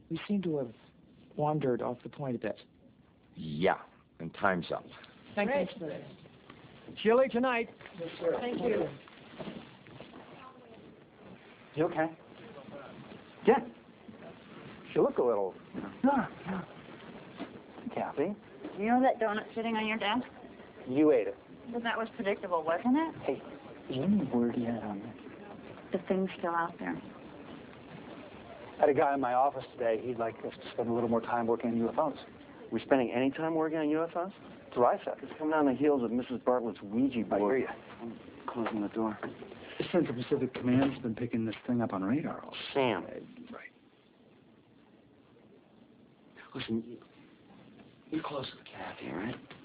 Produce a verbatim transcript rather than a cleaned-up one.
We seem to have wandered off the point a bit. Yeah, and time's up. Thank Great. you. Chili tonight. Yes, sir. Thank you. You okay? Yeah. You look a little. Yeah, yeah. Kathy, You know that donut sitting on your desk? you ate it. Well, that was predictable, wasn't it? Hey, is there any word yet on this? The thing's still out there. I had a guy in my office today. He'd like us to spend a little more time working on U F Os. We're spending any time working on U F Os? That's what I said. It's coming on the heels of Missus Bartlett's Ouija I board. hear you. I'm closing the door. Central Pacific Command's been picking this thing up on radar. Sam. Right. Listen, you- you're close with Kathy, all right?